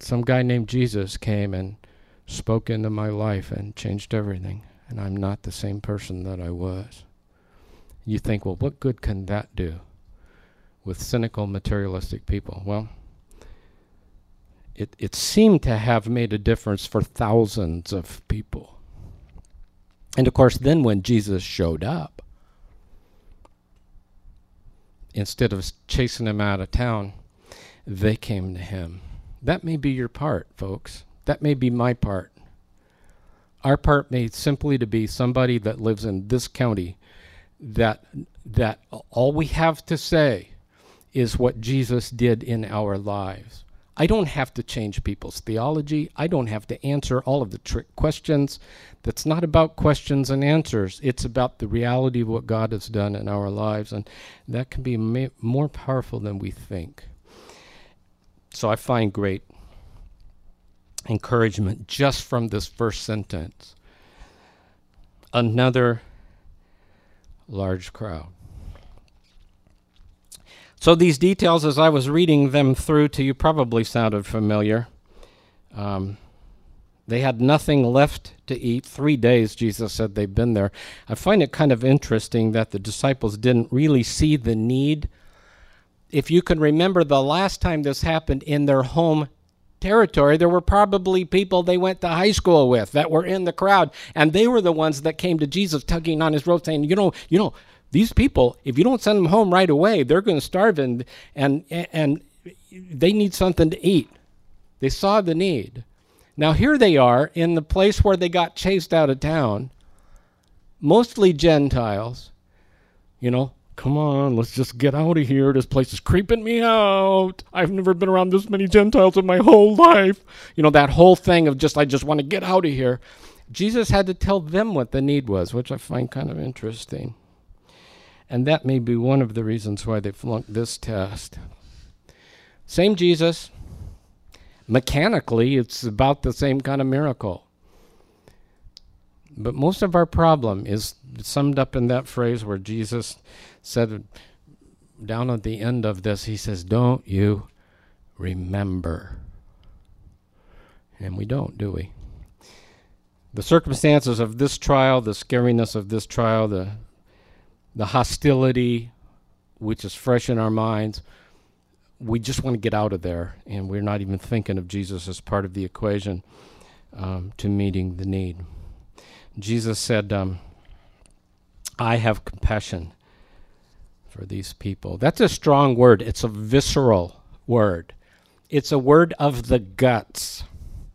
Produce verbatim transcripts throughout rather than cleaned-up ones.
some guy named Jesus came and spoke into my life and changed everything, and I'm not the same person that I was. You think, well, what good can that do with cynical, materialistic people? Well, it, it seemed to have made a difference for thousands of people. And of course, then when Jesus showed up, instead of chasing him out of town, they came to him. That may be your part, folks. That may be my part. Our part may simply to be somebody that lives in this county that that all we have to say is what Jesus did in our lives. I don't have to change people's theology. I don't have to answer all of the trick questions. That's not about questions and answers. It's about the reality of what God has done in our lives, and that can be ma- more powerful than we think. So I find great encouragement just from this first sentence. Another large crowd. So these details, as I was reading them through to you, probably sounded familiar. Um, they had nothing left to eat. Three days, Jesus said, they've been there. I find it kind of interesting that the disciples didn't really see the need. If you can remember the last time this happened in their home territory, there were probably people they went to high school with that were in the crowd, and they were the ones that came to Jesus tugging on his robe saying, you know, you know, these people, if you don't send them home right away, they're going to starve, and and and they need something to eat. They saw the need. Now here they are in the place where they got chased out of town, mostly Gentiles, you know, come on, let's just get out of here. This place is creeping me out. I've never been around this many Gentiles in my whole life. You know, that whole thing of just, I just want to get out of here. Jesus had to tell them what the need was, which I find kind of interesting. And that may be one of the reasons why they flunked this test. Same Jesus. Mechanically, it's about the same kind of miracle. But most of our problem is summed up in that phrase where Jesus said down at the end of this, he says, don't you remember? And we don't, do we? The circumstances of this trial, the scariness of this trial, the the hostility, which is fresh in our minds, we just want to get out of there, and we're not even thinking of Jesus as part of the equation um, to meeting the need. Jesus said, um, I have compassion for these people. That's a strong word. It's a visceral word. It's a word of the guts.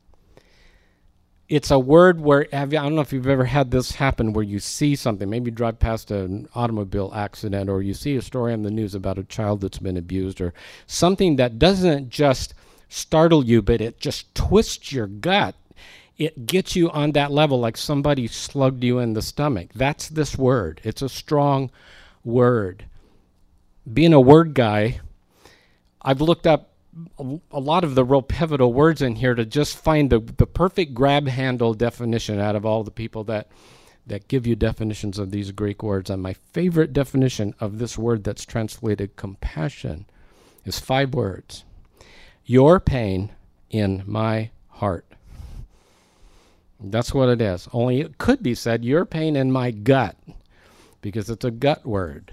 It's a word where, have you, I don't know if you've ever had this happen where you see something, maybe you drive past an automobile accident, or you see a story on the news about a child that's been abused, or something that doesn't just startle you, but it just twists your gut. It gets you on that level like somebody slugged you in the stomach. That's this word. It's a strong word. Being a word guy, I've looked up a lot of the real pivotal words in here to just find the, the perfect grab handle definition out of all the people that, that give you definitions of these Greek words. And my favorite definition of this word that's translated compassion is five words. Your pain in my heart. That's what it is. Only it could be said, your pain in my gut, because it's a gut word.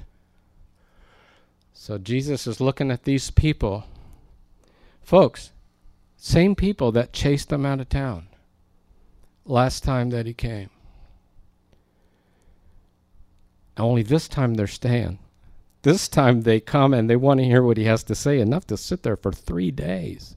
So Jesus is looking at these people. Folks, same people that chased them out of town last time that he came. Only this time they're staying. This time they come and they want to hear what he has to say, enough to sit there for three days.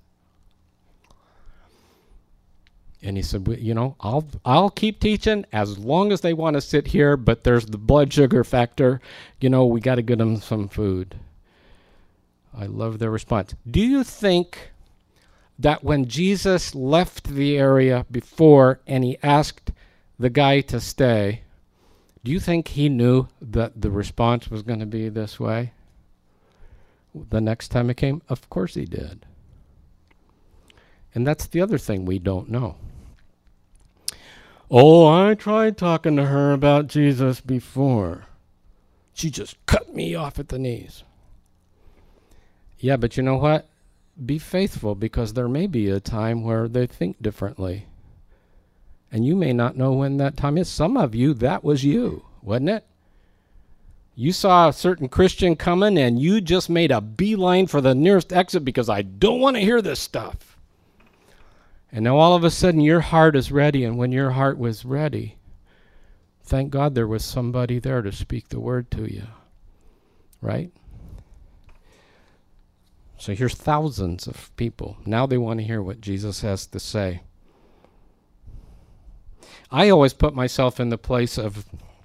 And he said, you know, I'll I'll keep teaching as long as they want to sit here, but there's the blood sugar factor. You know, we got to get them some food. I love their response. Do you think that when Jesus left the area before and he asked the guy to stay, do you think he knew that the response was going to be this way the next time it came? Of course he did. And that's the other thing we don't know. Oh, I tried talking to her about Jesus before. She just cut me off at the knees. Yeah, but you know what? be faithful, because there may be a time where they think differently. And you may not know when that time is. Some of you, that was you, wasn't it? You saw a certain Christian coming and you just made a beeline for the nearest exit because I don't want to hear this stuff. And now all of a sudden your heart is ready, and when your heart was ready, thank God there was somebody there to speak the word to you, right? So here's thousands of people. Now they want to hear what Jesus has to say. I always put myself in the place of,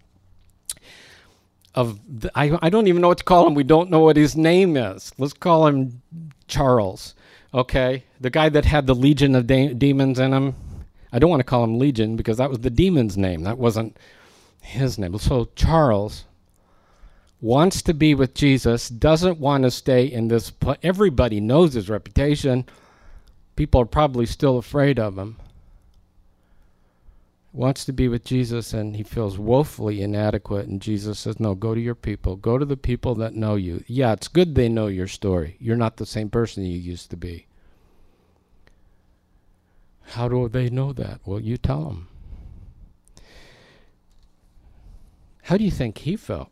of the, I, I don't even know what to call him. We don't know what his name is. Let's call him Charles, okay? The guy that had the legion of de- demons in him. I don't want to call him Legion because that was the demon's name. That wasn't his name. So Charles wants to be with Jesus, doesn't want to stay in this place. Everybody knows his reputation. People are probably still afraid of him. Wants to be with Jesus, and he feels woefully inadequate, and Jesus says, no, go to your people. Go to the people that know you. Yeah, it's good they know your story. You're not the same person you used to be. How do they know that? Well, you tell them. How do you think he felt?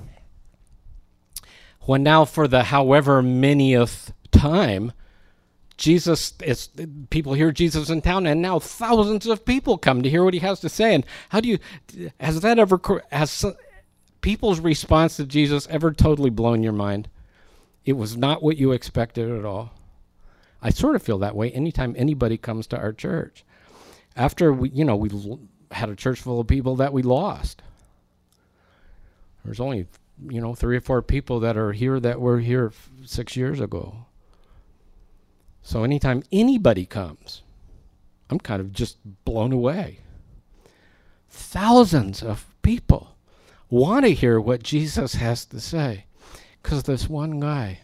When now for the however manyth time, Jesus, is, people hear Jesus in town, and now thousands of people come to hear what he has to say. And how do you, has that ever, has people's response to Jesus ever totally blown your mind? It was not what you expected at all. I sort of feel that way anytime anybody comes to our church. After we, you know, we l- had a church full of people that we lost. There's only, you know, three or four people that are here that were here f- six years ago. So anytime anybody comes, I'm kind of just blown away. Thousands of people want to hear what Jesus has to say because this one guy.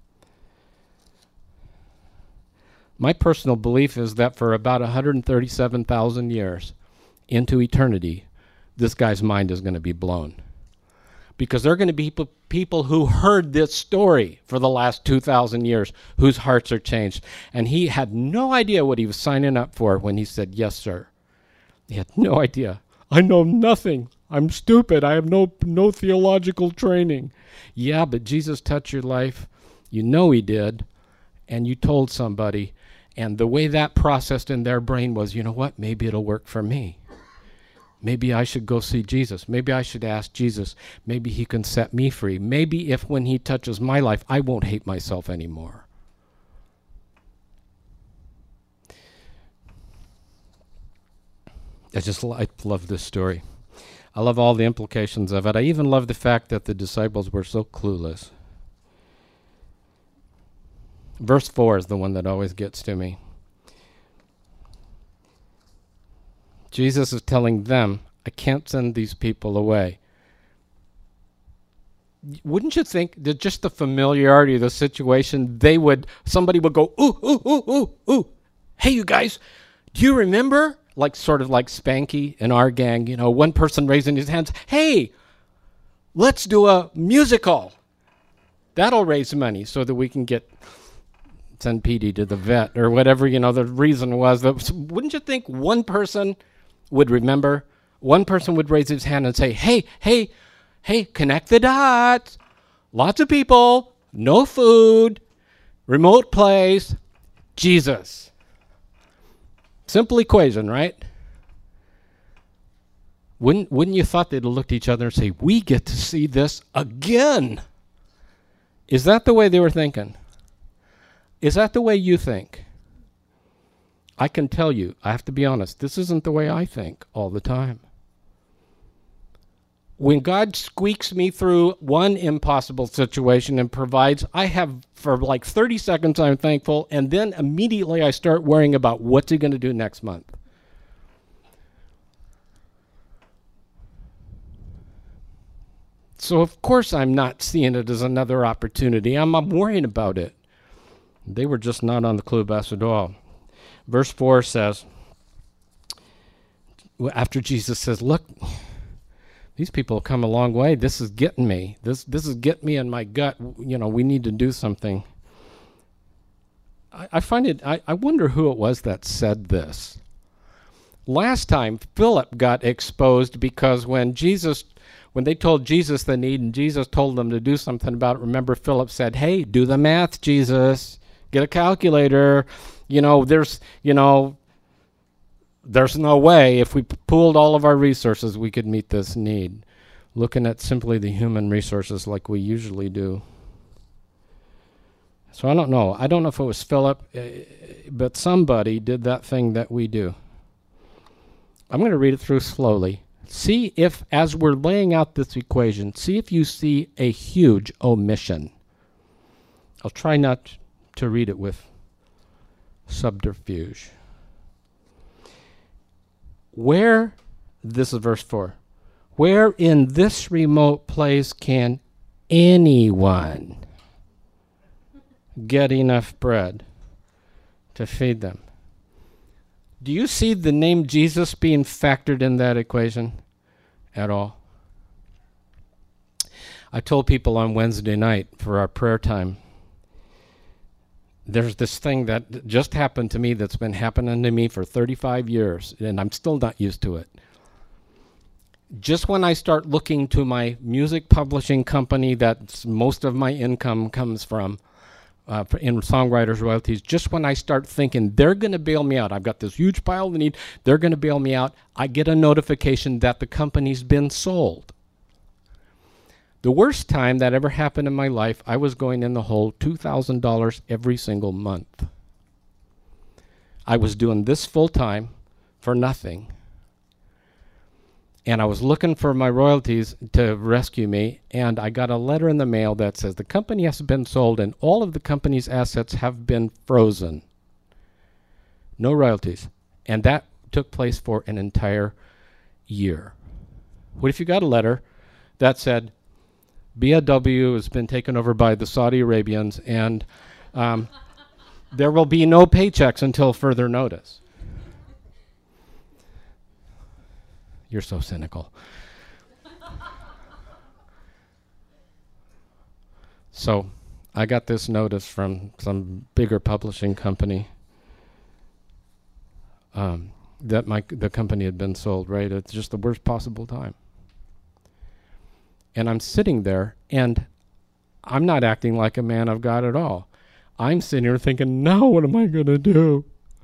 My personal belief is that for about one hundred thirty-seven thousand years into eternity, this guy's mind is going to be blown. Because there are going to be p- people who heard this story for the last two thousand years whose hearts are changed. And he had no idea what he was signing up for when he said, yes, sir. He had no idea. I know nothing. I'm stupid. I have no no theological training. Yeah, but Jesus touched your life. You know he did. And you told somebody. And the way that processed in their brain was, you know what? Maybe it'll work for me. Maybe I should go see Jesus. Maybe I should ask Jesus. Maybe he can set me free. Maybe if when he touches my life, I won't hate myself anymore. I just I love this story. I love all the implications of it. I even love the fact that the disciples were so clueless. Verse four is the one that always gets to me. Jesus is telling them, I can't send these people away. Wouldn't you think that just the familiarity of the situation, they would, somebody would go, ooh, ooh, ooh, ooh, ooh. Hey, you guys, do you remember? Like sort of like Spanky in our gang, you know, one person raising his hands. Hey, let's do a musical. That'll raise money so that we can get, send Petey to the vet or whatever, you know, the reason was. That, wouldn't you think one person would remember? One person would raise his hand and say, hey, hey, hey, connect the dots. Lots of people, no food, remote place, Jesus. Simple equation, right? Wouldn't, wouldn't you thought they'd look at each other and say, we get to see this again? Is that the way they were thinking? Is that the way you think? I can tell you, I have to be honest, this isn't the way I think all the time. When God squeaks me through one impossible situation and provides, I have, for like thirty seconds, I'm thankful, and then immediately I start worrying about what's he going to do next month. So of course I'm not seeing it as another opportunity. I'm, I'm worrying about it. They were just not on the clue bus at all. Verse four says, after Jesus says, look, these people have come a long way. This is getting me. This this is getting me in my gut. You know, we need to do something. I, I find it, I, I wonder who it was that said this. Last time, Philip got exposed because when Jesus, when they told Jesus the need and Jesus told them to do something about it, remember Philip said, hey, do the math, Jesus. Get a calculator. You know, there's, you know, there's no way if we pooled all of our resources we could meet this need. Looking at simply the human resources like we usually do. So I don't know. I don't know if it was Philip, uh, but somebody did that thing that we do. I'm going to read it through slowly. See if, as we're laying out this equation, see if you see a huge omission. I'll try not to read it with subterfuge. Where, this is verse four, where in this remote place can anyone get enough bread to feed them? Do you see the name Jesus being factored in that equation at all? I told people on Wednesday night for our prayer time, there's this thing that just happened to me that's been happening to me for thirty-five years, and I'm still not used to it. Just when I start looking to my music publishing company that most of my income comes from, Uh, in songwriters' royalties, just when I start thinking they're going to bail me out, I've got this huge pile of need, they're going to bail me out, I get a notification that the company's been sold. The worst time that ever happened in my life, I was going in the hole two thousand dollars every single month. I was doing this full time for nothing. And I was looking for my royalties to rescue me, and I got a letter in the mail that says the company has been sold and all of the company's assets have been frozen. No royalties. And that took place for an entire year. What if you got a letter that said B M W has been taken over by the Saudi Arabians and um, there will be no paychecks until further notice? You're so cynical. So I got this notice from some bigger publishing company um, that my the company had been sold, right? It's just the worst possible time. And I'm sitting there, and I'm not acting like a man of God at all. I'm sitting here thinking, now what am I going to do?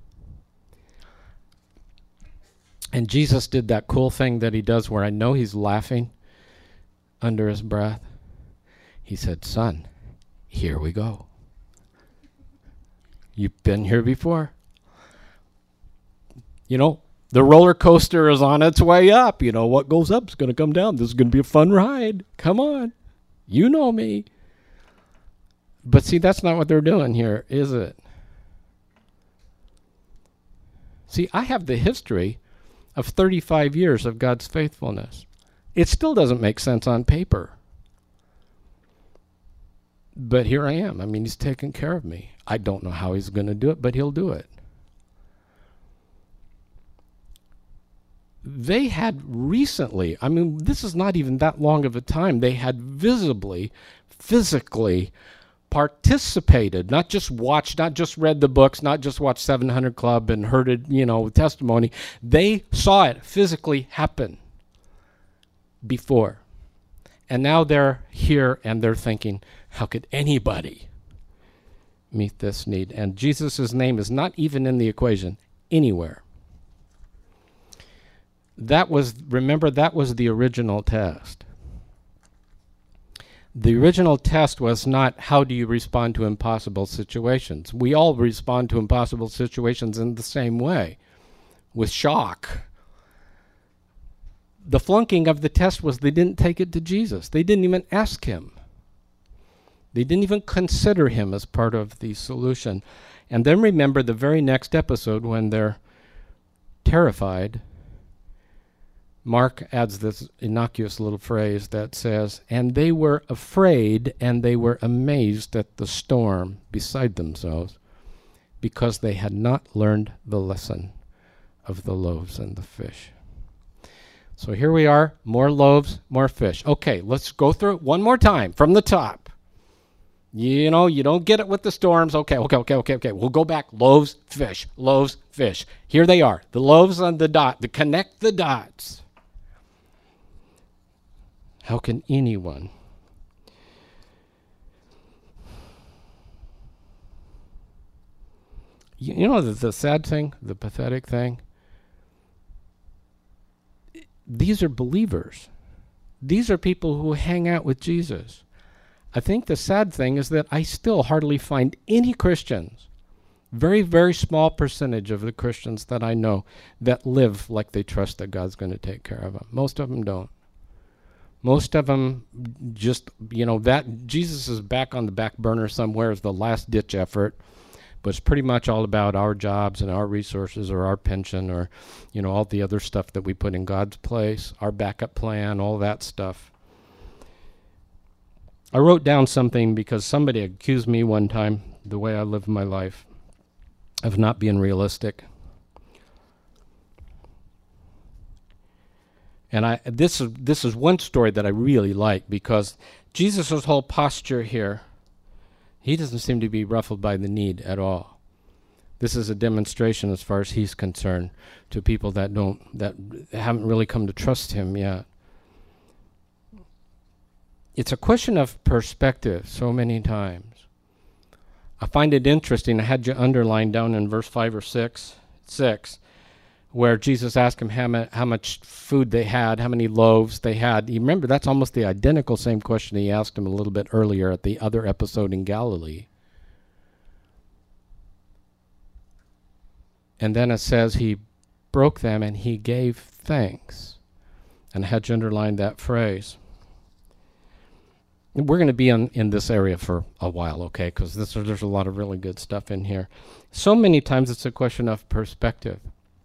And Jesus did that cool thing that he does where I know he's laughing under his breath. He said, son, here we go. You've been here before. You know, the roller coaster is on its way up. You know, what goes up is going to come down. This is going to be a fun ride. Come on. You know me. But see, that's not what they're doing here, is it? See, I have the history of thirty-five years of God's faithfulness. It still doesn't make sense on paper. But here I am. I mean, he's taking care of me. I don't know how he's going to do it, but he'll do it. They had recently, I mean, this is not even that long of a time, they had visibly, physically participated, not just watched, not just read the books, not just watched seven hundred Club and heard it, you know, testimony. They saw it physically happen before. And now they're here and they're thinking, how could anybody meet this need? And Jesus' name is not even in the equation anywhere. That was, remember, that was the original test. The original test was not how do you respond to impossible situations. We all respond to impossible situations in the same way, with shock. The flunking of the test was they didn't take it to Jesus. They didn't even ask him. They didn't even consider him as part of the solution. And then remember the very next episode when they're terrified, Mark adds this innocuous little phrase that says, and they were afraid and they were amazed at the storm beside themselves because they had not learned the lesson of the loaves and the fish. So here we are, more loaves, more fish. Okay, let's go through it one more time from the top. You know, you don't get it with the storms. Okay, okay, okay, okay, okay. We'll go back. Loaves, fish, loaves, fish. Here they are. The loaves on the dot, to connect the dots. How can anyone you, you know the, the sad thing, the pathetic thing? These are believers. These are people who hang out with Jesus. I think the sad thing is that I still hardly find any Christians, very, very small percentage of the Christians that I know, that live like they trust that God's going to take care of them. Most of them don't. Most of them just, you know, that Jesus is back on the back burner somewhere as the last ditch effort, but it's pretty much all about our jobs and our resources or our pension or, you know, all the other stuff that we put in God's place, our backup plan, all that stuff. I wrote down something because somebody accused me one time, the way I live my life, of not being realistic. And I this is this is one story that I really like, because Jesus' whole posture here, he doesn't seem to be ruffled by the need at all. This is a demonstration, as far as he's concerned, to people that don't that haven't really come to trust him yet. It's a question of perspective so many times. I find it interesting. I had you underlined down in verse five or six, six, where Jesus asked him how, ma- how much food they had, how many loaves they had. You remember, that's almost the identical same question he asked him a little bit earlier at the other episode in Galilee. And then it says he broke them and he gave thanks. And I had you underline that phrase. We're going to be on, in this area for a while, okay, because there's a lot of really good stuff in here. So many times it's a question of perspective.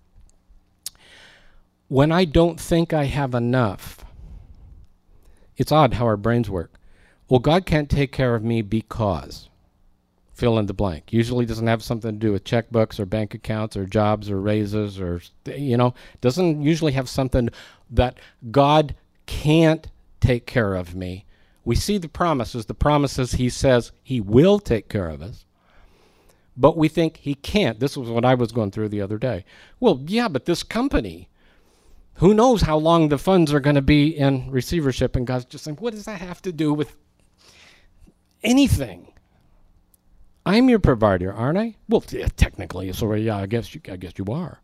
When I don't think I have enough, it's odd how our brains work. Well, God can't take care of me because, fill in the blank. Usually doesn't have something to do with checkbooks or bank accounts or jobs or raises or, you know, doesn't usually have something that God can't take care of me. We see the promises. The promises he says he will take care of us. But we think he can't. This was what I was going through the other day. Well, yeah, but this company, who knows how long the funds are going to be in receivership? And God's just saying, what does that have to do with anything? I'm your provider, aren't I? Well, yeah, technically, so yeah, I guess you, I guess you are.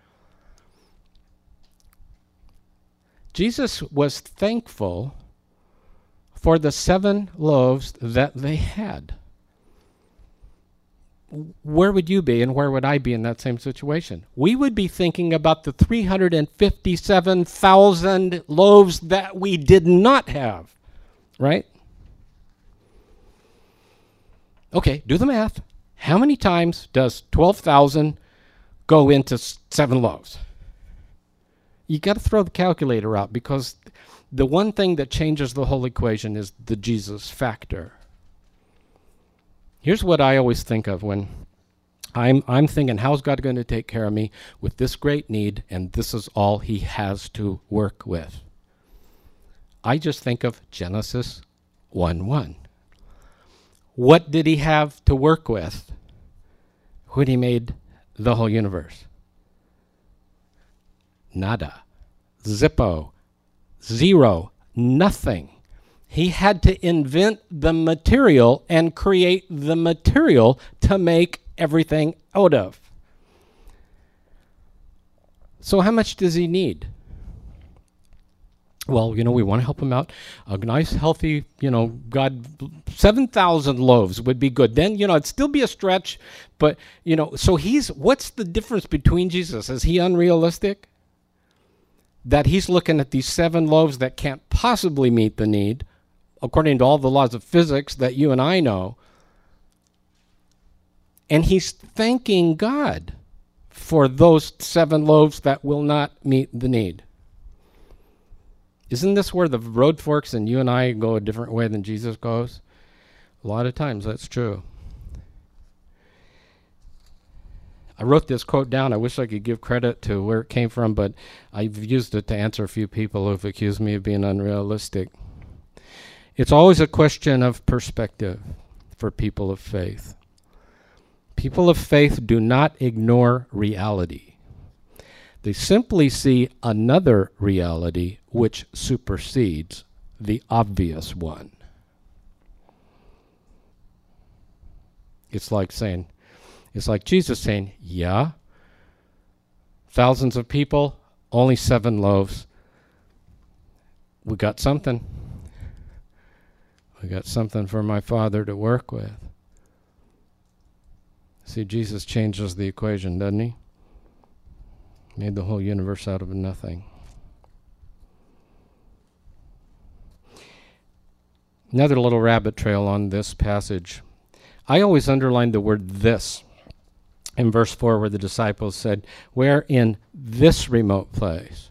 Jesus was thankful for the seven loaves that they had. Where would you be and where would I be in that same situation? We would be thinking about the three hundred fifty-seven thousand loaves that we did not have, right? Okay, do the math. How many times does twelve thousand go into s- seven loaves? You got to throw the calculator out, because the one thing that changes the whole equation is the Jesus factor. Here's what I always think of when I'm I'm thinking, how's God going to take care of me with this great need, and this is all he has to work with? I just think of Genesis one one. What did he have to work with when he made the whole universe? Nada. Zippo. Zero. Nothing. He had to invent the material and create the material to make everything out of. So how much does he need? Well, you know, we want to help him out. A nice, healthy, you know, God, seven thousand loaves would be good. Then, you know, it'd still be a stretch, but, you know, so he's, what's the difference between Jesus? Is he unrealistic? That he's looking at these seven loaves that can't possibly meet the need, according to all the laws of physics that you and I know, and he's thanking God for those seven loaves that will not meet the need. Isn't this where the road forks and you and I go a different way than Jesus goes? A lot of times that's true. I wrote this quote down. I wish I could give credit to where it came from, but I've used it to answer a few people who've accused me of being unrealistic. It's always a question of perspective. for people of faith. People of faith do not ignore reality. They simply see another reality which supersedes the obvious one. It's like saying, it's like Jesus saying, yeah, thousands of people, only seven loaves. We got something. We got something for my Father to work with. See, Jesus changes the equation, doesn't he? Made the whole universe out of nothing. Another little rabbit trail on this passage. I always underline the word this in verse four where the disciples said, "Where in this remote place?"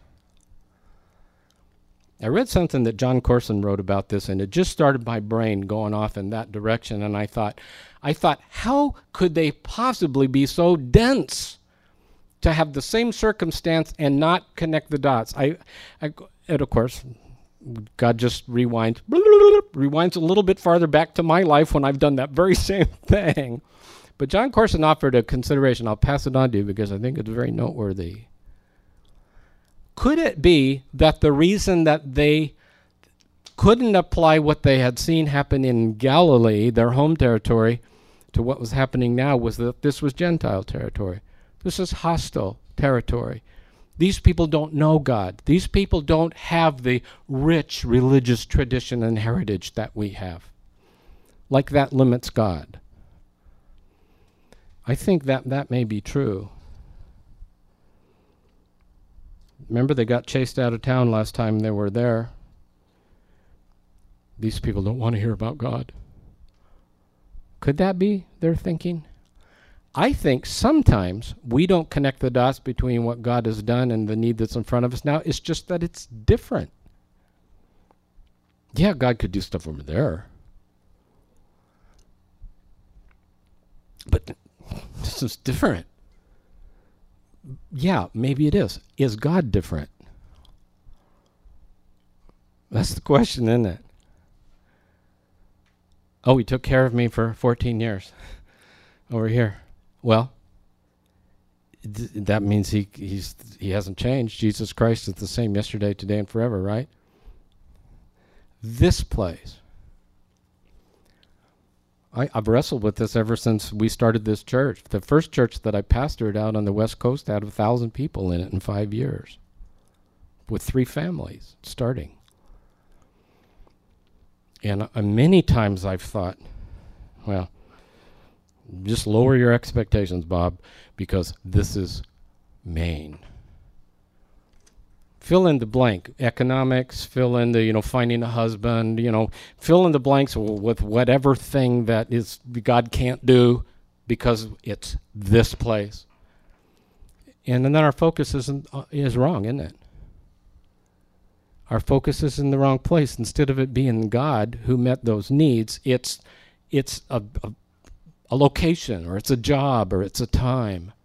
I read something that John Corson wrote about this, and it just started my brain going off in that direction, and I thought, I thought, how could they possibly be so dense to have the same circumstance and not connect the dots? I, I and of course, God just rewinds, rewinds a little bit farther back to my life when I've done that very same thing. But John Corson offered a consideration. I'll pass it on to you because I think it's very noteworthy. Could it be that the reason that they couldn't apply what they had seen happen in Galilee, their home territory, to what was happening now was that this was Gentile territory? This is hostile territory. These people don't know God. These people don't have the rich religious tradition and heritage that we have. Like that limits God. I think that that may be true. Remember, they got chased out of town last time they were there. These people don't want to hear about God. Could that be their thinking? I think sometimes we don't connect the dots between what God has done and the need that's in front of us now. It's just that it's different. Yeah, God could do stuff over there. But this is different. Yeah, maybe it is. Is God different? That's the question, isn't it? Oh, he took care of me for fourteen years over here. Well, th- that means he he's he hasn't changed. Jesus Christ is the same yesterday, today, and forever, right? This place. I, I've wrestled with this ever since we started this church. The first church that I pastored out on the West Coast had a thousand people in it in five years, with three families starting. And uh, many times I've thought, well, just lower your expectations, Bob, because this is Maine. Fill in the blank. Economics, fill in the, you know, finding a husband, you know, fill in the blanks with whatever thing that is God can't do because it's this place. And then our focus isn't, uh, is wrong, isn't it? Our focus is in the wrong place. Instead of it being God who met those needs, it's it's a, a, a location, or it's a job, or it's a time.